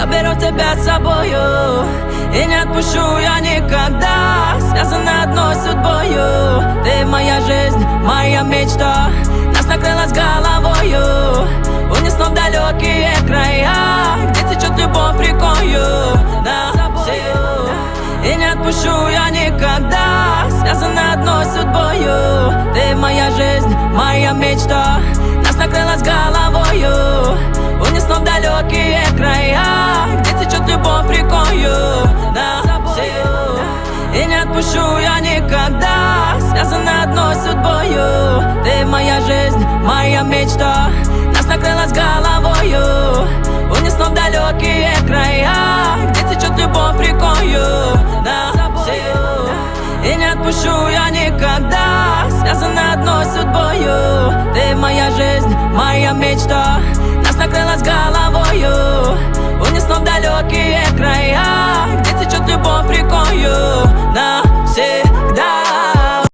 заберу тебя с собою и не отпущу я никогда. Связаны одной судьбою. Ты моя жизнь, моя мечта. Нас накрыло с головою, унесло в далекие края, где течет любовь рекою. Да, и не отпущу я никогда. Связаны одной судьбою. Ты моя жизнь, моя мечта. Нас накрыло с головою, унесло в далекие края, где течет любовь рекою. Да, и не отпущу я никогда. Связаны одной судьбою. Ты моя жизнь, моя мечта. Нас накрыло с головою, унесло в далекие края, где течет любовь рекою. Да, и не отпущу я никогда. Связаны одной судьбою. Ты моя жизнь, моя мечта. Нас накрыло с головою,